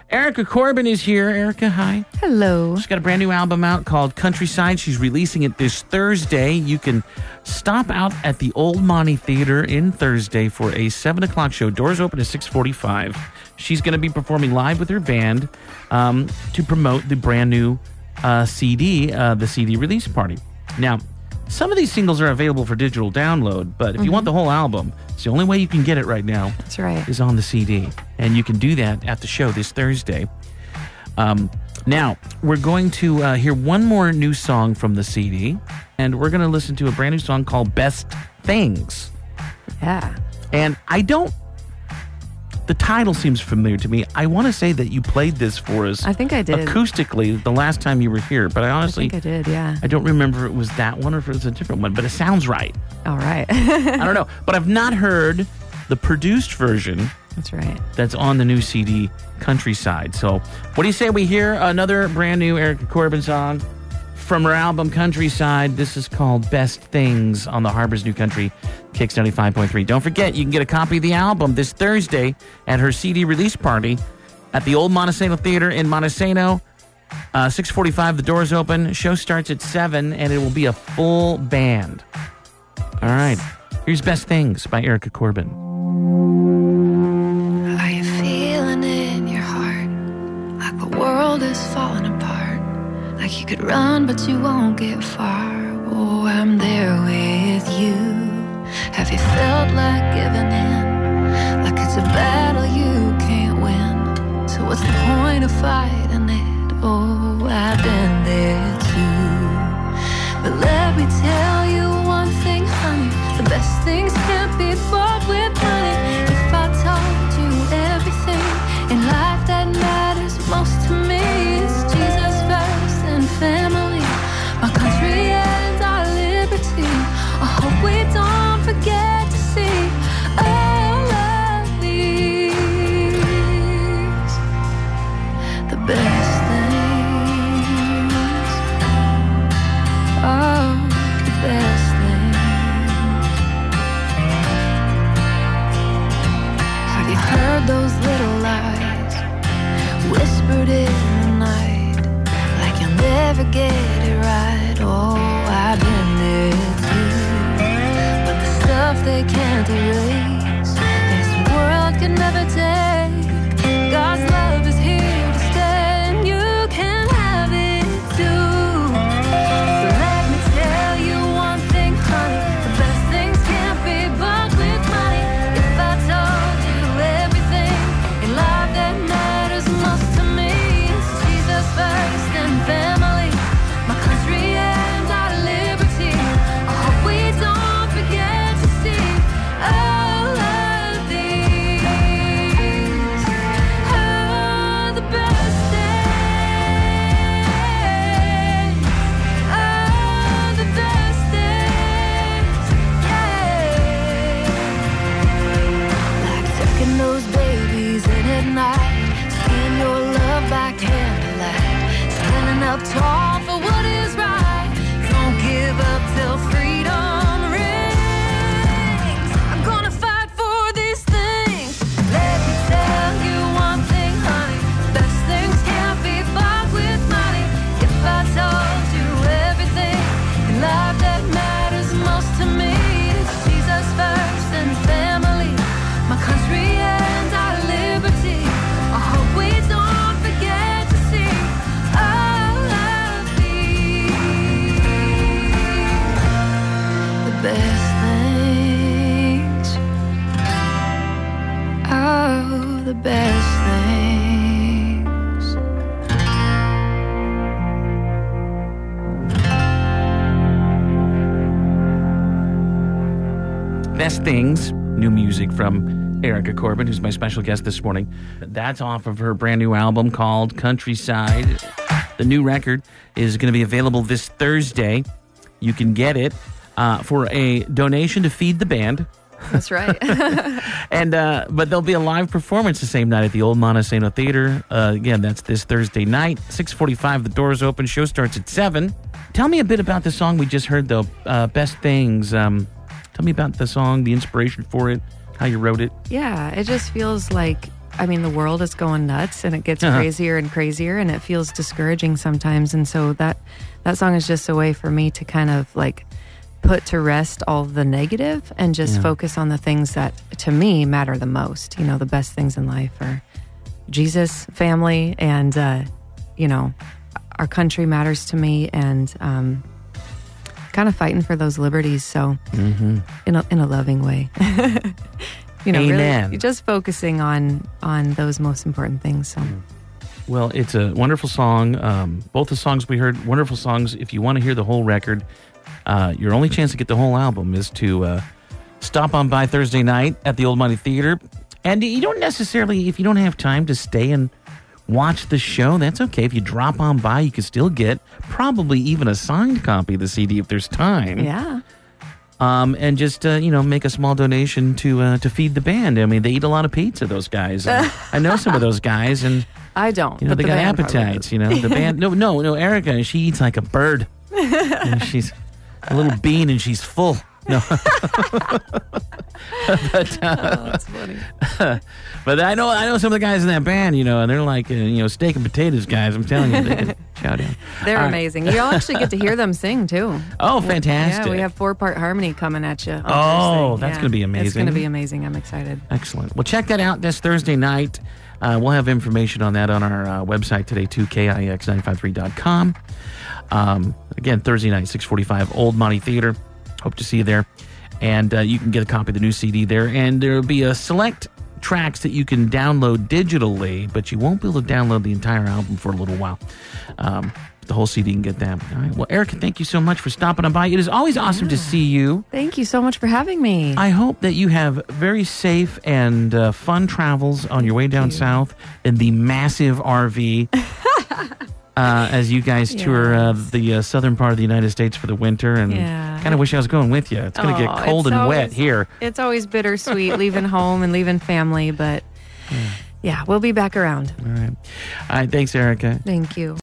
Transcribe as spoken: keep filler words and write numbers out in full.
Erica Corbin is here. Erica, hi. Hello. She's got a brand new album out called Countryside. She's releasing it this Thursday. You can stop out at the Old Monty Theater in Thursday for a seven o'clock show. Doors open at six forty-five. She's going to be performing live with her band um, to promote the brand new uh, C D, uh, the C D release party. Now, some of these singles are available for digital download, but if mm-hmm. you want the whole album, it's the only way you can get it right now. That's right. Is on the C D. And you can do that at the show this Thursday. Um, now, we're going to uh, hear one more new song from the C D, and we're going to listen to a brand new song called Best Things. Yeah. And I don't... The title seems familiar to me. I want to say that you played this for us. I think I did. Acoustically the last time you were here, but I honestly... I think I did, yeah. I don't remember if it was that one or if it was a different one, but it sounds right. All right. I don't know. But I've not heard the produced version. That's right. That's on the new C D, Countryside. So what do you say we hear another brand new Erica Corbin song from her album Countryside? This is called Best Things on the Harbor's New Country, Kicks ninety-five point three. Don't forget, you can get a copy of the album this Thursday at her C D release party at the Old Montesano Theater in Montesano. Uh, six forty-five, the doors open. Show starts at seven, and it will be a full band. All right. Here's Best Things by Erica Corbin. Are you feeling it in your heart? Like the world is falling apart. Like you could run, but you won't get far. Oh, I'm there with you. Have you felt like giving in? Like it's a battle you can't win. So what's the point of fighting it? Oh, I've been there too. But let me tell you one thing, honey. The best things can't be bought with money. If I told you everything in life that matters most to me, it's Jesus first and family, my country and our liberty. I hope we don't forget to see all of these, the best things, oh, the best things. Have you heard those little lies whispered in the night, like you'll never get it right? Oh, I've been there too. But the stuff they can't erase, this world can never take. God's love is here to stay, and you can have it too. So let me tell you one thing, honey. The best things can't be bought with money. If I told you everything in life that matters most to me, it's Jesus first and family, my country and our liberty. I hope we don't forget to see all of these, oh, the best things, oh, the best things, yeah. Like tucking those babies in at night, seeing your love by candlelight, standing up tall for what is right. Don't give up till freedom rings. I'm gonna fight for these things. Let me tell you one thing, honey. Best things can't be bought with money. If I told you everything in life that matters most to me, it's Jesus first and family, my country and our liberty. I hope we don't forget to see all of these, the best things, oh, the best things. Best Things, new music from Erica Corbin, who's my special guest this morning. That's off of her brand new album called Countryside. The new record is going to be available this Thursday. You can get it uh, for a donation to feed the band. That's right. and uh, But there'll be a live performance the same night at the Old Montesano Theater. Uh, again, that's this Thursday night, six forty-five. The doors open. Show starts at seven. Tell me a bit about the song we just heard, though. Uh, Best Things. Um, tell me about the song, the inspiration for it, how you wrote it. Yeah, it just feels like I mean, the world is going nuts and it gets Uh-huh. crazier and crazier and it feels discouraging sometimes. And so that, that song is just a way for me to kind of like put to rest all the negative and just Yeah. focus on the things that to me matter the most. You know, the best things in life are Jesus, family, and, uh, you know, our country matters to me, and um, kind of fighting for those liberties. So Mm-hmm. in a, in a loving way. You know, Amen. really just focusing on on those most important things. So Well, it's a wonderful song. Um, both the songs we heard, wonderful songs. If you want to hear the whole record, uh, your only chance to get the whole album is to uh, stop on by Thursday night at the Old Money Theater. And you don't necessarily, if you don't have time to stay and watch the show, that's okay. If you drop on by, you can still get probably even a signed copy of the C D if there's time. yeah, Um, and just, uh, you know, make a small donation to uh, to feed the band. I mean, they eat a lot of pizza, those guys. And I know some of those guys, and, I don't. you know, but they the got band probably appetites, does. you know. The band, no, no, no, Erica, she eats like a bird. And she's a little bean and she's full. No. but, uh, Oh, that's funny. but I know I know some of the guys in that band, you know, and they're like, uh, you know, steak and potatoes guys. I'm telling you, they can chow down. They're All right. amazing. You all actually get to hear them sing too. Oh, fantastic. Yeah, we have four part harmony coming at you. on Oh, Thursday. that's Yeah, gonna be It's amazing. going to be amazing. I'm excited. Excellent. Well, check that out this Thursday night. Uh, we'll have information on that on our uh, website today, too, K I X nine five three dot com. Um, again, Thursday night, six forty-five, Old Money Theater. Hope to see you there. And uh, you can get a copy of the new C D there. And there will be a select tracks that you can download digitally, but you won't be able to download the entire album for a little while. Um, the whole C D, you can get that. All right. Well, Erica, thank you so much for stopping on by. It is always awesome to see you. Thank you so much for having me. I hope that you have very safe and uh, fun travels on your way down you. south in the massive R V uh, as you guys tour uh, Yes. the uh, southern part of the United States for the winter. And Yeah. kind of wish I was going with you. It's going to Oh, get cold it's and wet always- here. It's always bittersweet leaving home and leaving family, but yeah, we'll be back around. All right. All right. Thanks, Erica. Thank you.